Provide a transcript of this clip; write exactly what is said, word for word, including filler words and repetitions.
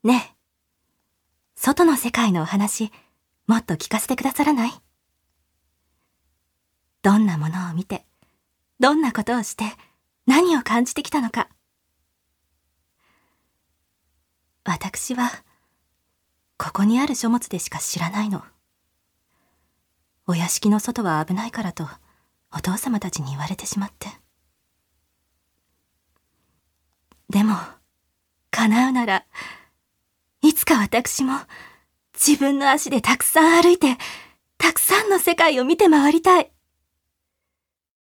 ねえ、外の世界のお話、もっと聞かせてくださらない？どんなものを見て、どんなことをして、何を感じてきたのか。私は、ここにある書物でしか知らないの。お屋敷の外は危ないからと、お父様たちに言われてしまって。でも、叶うなら、いつか私も、自分の足でたくさん歩いて、たくさんの世界を見て回りたい。